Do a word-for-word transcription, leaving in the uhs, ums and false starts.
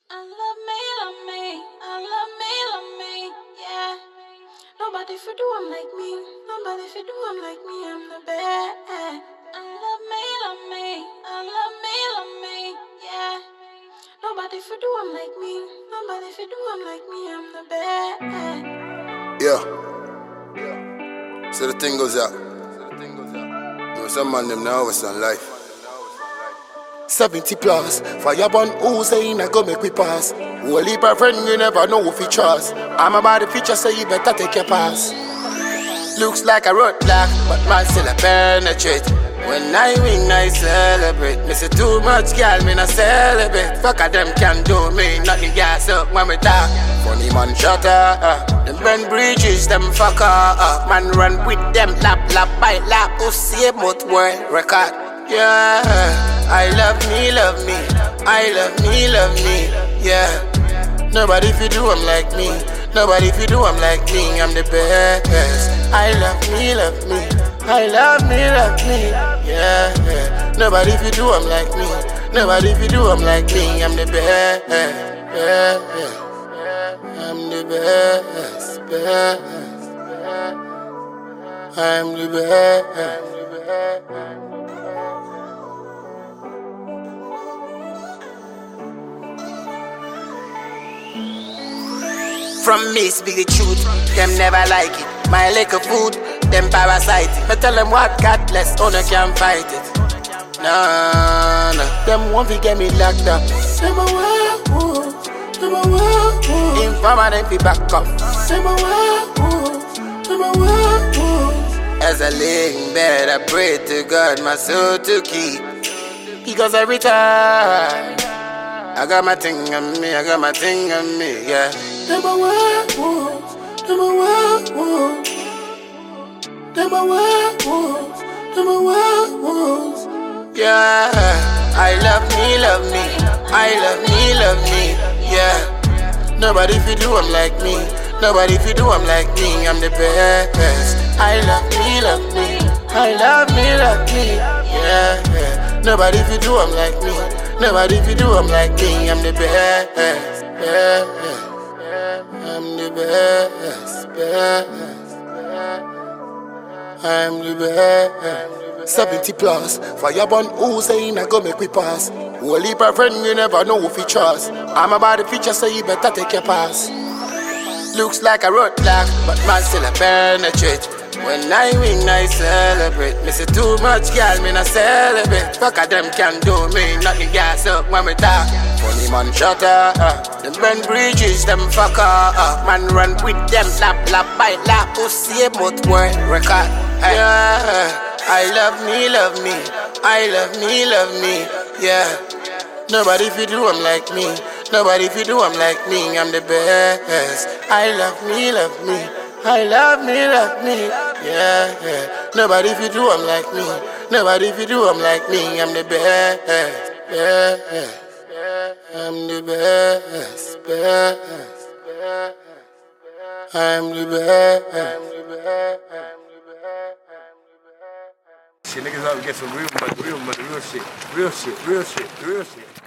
I love me, love me, I love me, love me, yeah. Nobody fi do 'em like me, nobody fi do 'em like me, I'm the best. I love me, love me, I love me, love me, yeah. Nobody fi do 'em like me, nobody fi do 'em like me, I'm the best. Yeah. So the thing goes out. You know, some man them now always on life. seventy plus, fireborn who's saying I go make we pass. Whole heap of friend you never know if you trust. I'm about the future so you better take your pass. Looks like a roadblock, but man still a penetrate. When I win, I celebrate. Me say too much, girl, me not celebrate. Fuck a them can do me, nothing gas up when we talk. Funny man shut up, uh. Them burn bridges, them fuck up. Man run with them, lap, lap, bite, lap. Who see much world record? Yeah, I love me, love me. I love me, love me. Yeah, nobody fi do 'em like me. Nobody fi do 'em like me. I'm the best. I love me, love me. I love me, love me. Yeah, yeah. Nobody fi do 'em like me. Nobody fi do 'em like me. I'm the best. Yeah, yeah. I'm the best, best. I'm the best. From me speak the truth, them never like it. My liquor food, them parasite it. But tell them what God bless, owner can't fight it. No, no, them won't get me locked up. Them a werewolf, them a werewolf. Informer them be back up. Them a werewolf, them a werewolf. As I lay in bed, I pray to God my soul to keep. Because every time I got my thing on me, I got my thing on me, yeah. Them a werewolves, them a werewolves. Them a werewolves, them a werewolves. Yeah, I love me, love me. I love me, love me, yeah. Nobody fi do 'em like me. Nobody fi do 'em like me. I'm the best. I love me, love me. I love me, love me, yeah, yeah. Nobody fi do 'em like me. Nobody fi do 'em like me. I'm the best, yeah, yeah. I'm the best, best. I'm the best. seventy plus, fireborn who's saying I go make we pass. Whole heap of friend you never know if you trust. I'm about the future so you better take your pass. Looks like a roadblock, but man still a penetrate. When I win, I celebrate. Me say too much, girl, me not celebrate. Fuck a them can do me, nothing gas up when we talk. Funny man shut up, uh. Them burn bridges, them fuck up. Uh. Man run with them, lap, lap, bite, lap. Who see much world record? Hey. Yeah, I love me, love me. I love me, love me. Yeah, nobody fi do 'em like me. Nobody fi do 'em like me. I'm the best. I love me, love me. I love me, love me, yeah, yeah. Nobody fi do 'em like me. Nobody fi do 'em like me. I'm the best, yeah, yeah. I'm the best, best. I'm the best. Shit, niggas out to get some real money, real money, real shit, real shit, real shit, real shit.